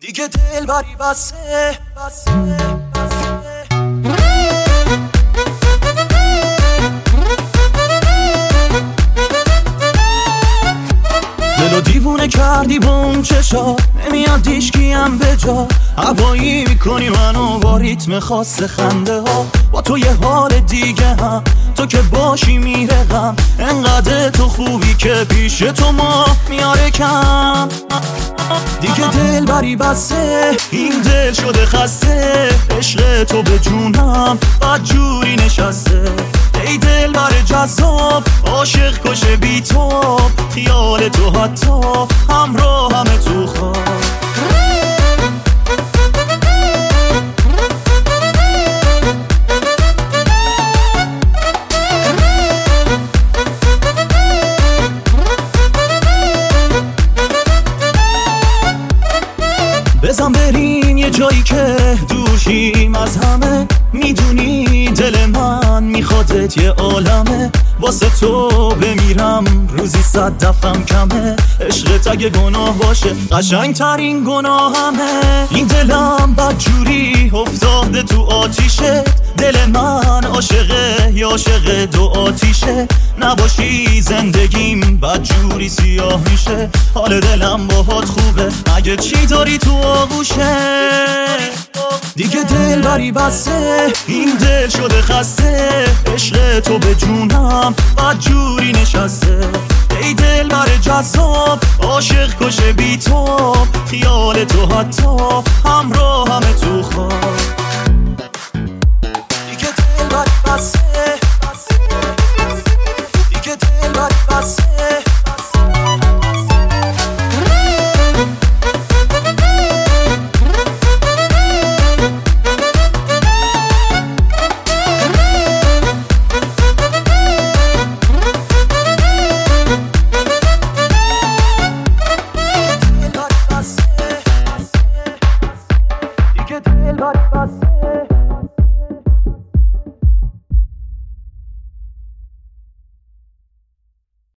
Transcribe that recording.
دیگه دل بری بسه دلو دیوونه کردی با اون چشا، نمیاد دیشکیم به جا، هوایی میکنی منو با ریتم خاص خنده ها. با تو یه حال دیگه هم، تو که باشی میره غم، انقدر تو خوبی که پیش تو ما میاره کم. دیگه دل بری بسه، این دل شده خسته، عشق تو به جونم بدجوری نشسته. ای دل بر جذاب، عاشق کشه بی تو، خیال تو حتی همراه همه تو خواب. بزن بریم یه جایی که دوشیم از همه، میدونی دل من میخوادت یه عالمه، واسه تو بمیرم روزی 100 دفعم کمه. عشقت اگه گناه باشه قشنگ ترین گناهمه. این دلم بدجوری افتاده تو آتیشه، دل من عاشقه یا عاشق دو آتیشه. نباشی زندگیم بدجوری سیاه میشه، حال دلم باهات خوبه اگه چی داری تو آغوشه. دیگه دل بری بسه، این دل شده خسته، عشق تو به جونم بدجوری نشسته. ای دل بر جذاب، عاشق کشه بی تو، خیال تو حتی